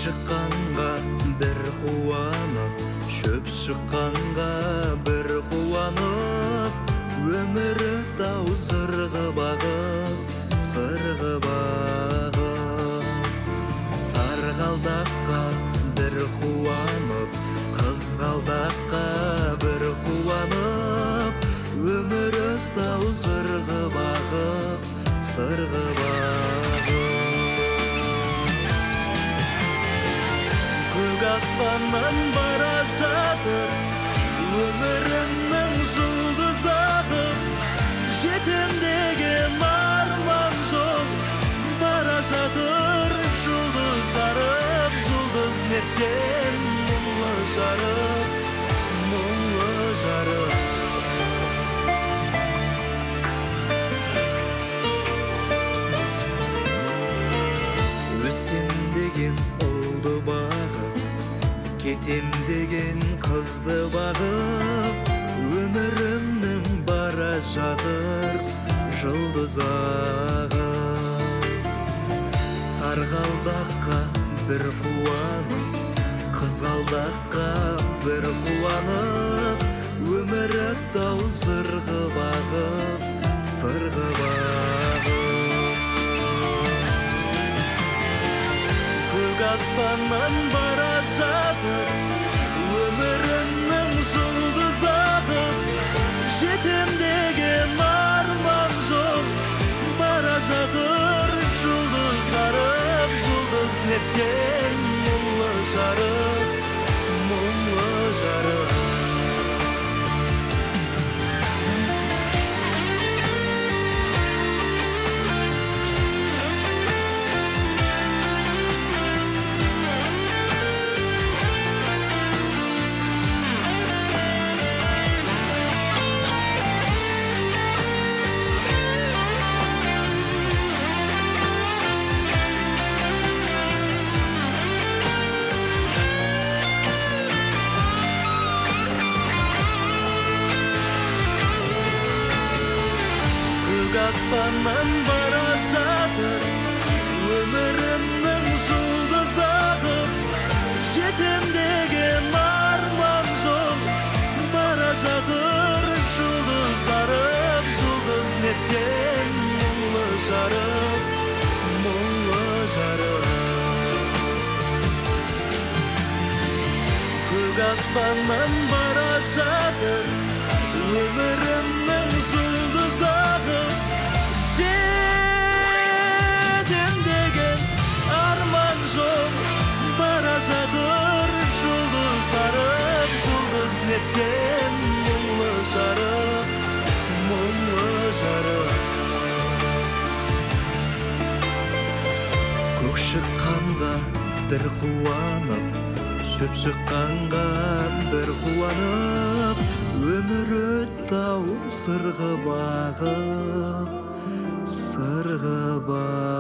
шыққанға бір қуанып, шөп шыққанға бір қуанып, өмірі тау сырғы бағып, сырғы бағып. Сарғалдаққа бір қуанып, қызғалдаққа бір қуанып, өмірі тау сырғы бағып, сырғы бағып. Көк аспаннан бара жатыр өмірімнің жұлдыз ағып, жетем деген арман жол бара жатыр жұлдыз арып, жұлдыз неткен мұңлы жарық, мұңлы жарық. Өсем деген ұлды бағып, кетем деген қызды бағып, өмірімнің бара жатыр жұлдыз ағып. Сарғалдаққа бір қуанып, қызғалдаққа бір қуанып, өмірі тау сырғы бағып, сырғы бағып. Көк аспаннан бара жатыр өмірімнің жұлдыз ағып, жетем деген арман жол бара жатыр жұлдыз арып, жұлдыз неткен мұңлы жарық, мұңлы жарық. Аспаннан бара жатыр өмірімнің жұлдыз ағып, жетем деген арман жол бара жатыр жұлдыз арып, жұлдыз неткен мұңлы жарық, мұңлы жарық. Көк аспаннан бара жатыр өмірімнің жұлдыз ағып, жетем деген арман жол бара жатыр жұлдыз арып, жұлдыз неткен мұңлы жарық, мұңлы жарық. Көк шыққанға бір қуанып, шөп шыққанға бір қуанып, өмірі тау сырғы бағып, сырғы бағып.